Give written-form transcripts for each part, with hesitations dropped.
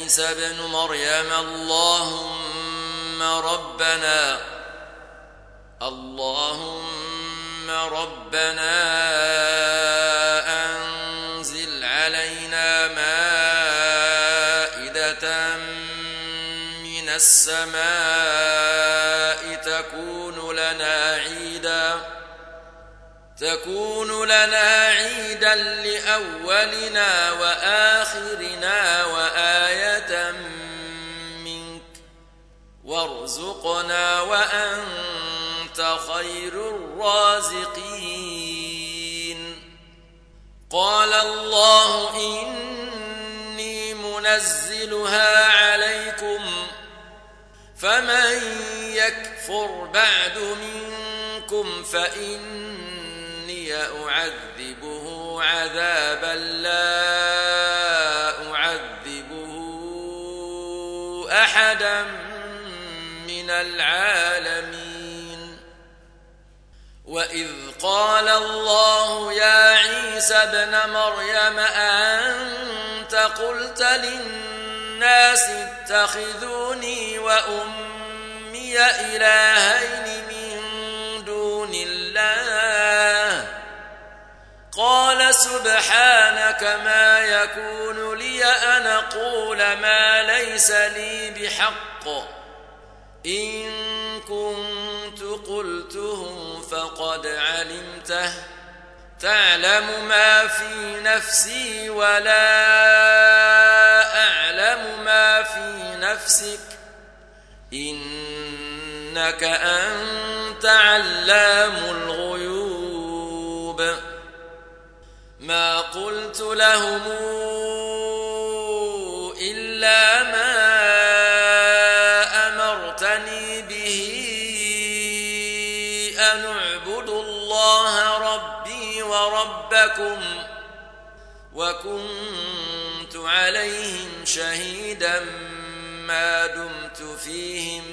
عيسى ابن مريم اللهم ربنا أنزل علينا مائدة من السماء تكون لنا عيدا لأولنا وآخرنا وآية منك وارزقنا وأنت خير الرازقين. قال الله إني منزلها عليكم فمن يكفر بعد منكم فإني أعذبه عذابا لا أعذبه أحدا من العالمين. وإذ قال الله يا عيسى ابن مريم أأنت قلت للناس اتخذوني وأمي إلهين من دون الله قال سبحانك ما يكون لي أن أقول ما ليس لي بحق إن كنت قلته فقد علمته تعلم ما في نفسي ولا أعلم ما في نفسك إنك أنت علام الغيوب. ما قلت لهم إلا ما أمرتني به أن اعبدوا الله ربي وربكم وكنت عليهم شهيدا ما دمت فيهم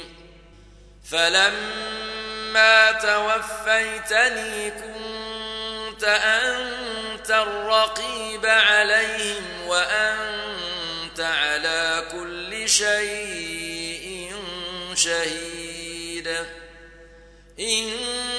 فلما توفيتني كنت أنت الرقيب عليهم وأنت على كل شيء شهيد. إن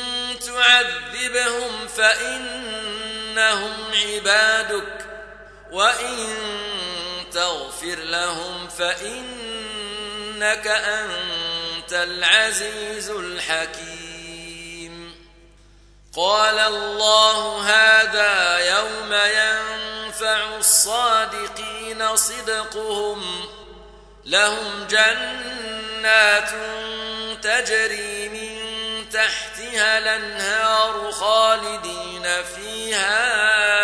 تعذبهم فإنهم عبادك وإن تغفر لهم فإنك أنت العزيز الحكيم. قال الله هذا يوم ينفع الصادقين صدقهم لهم جنات تجري من تحتها الأنهار خالدين فيها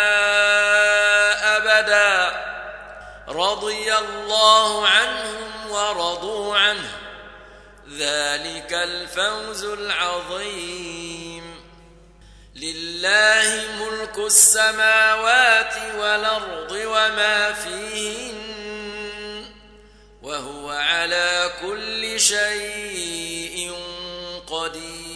أبدا رضي الله عنهم ورضوا عنه ذلك الفوز العظيم. لله ملك السماوات والأرض وما فيهن وهو على كل شيء قدير.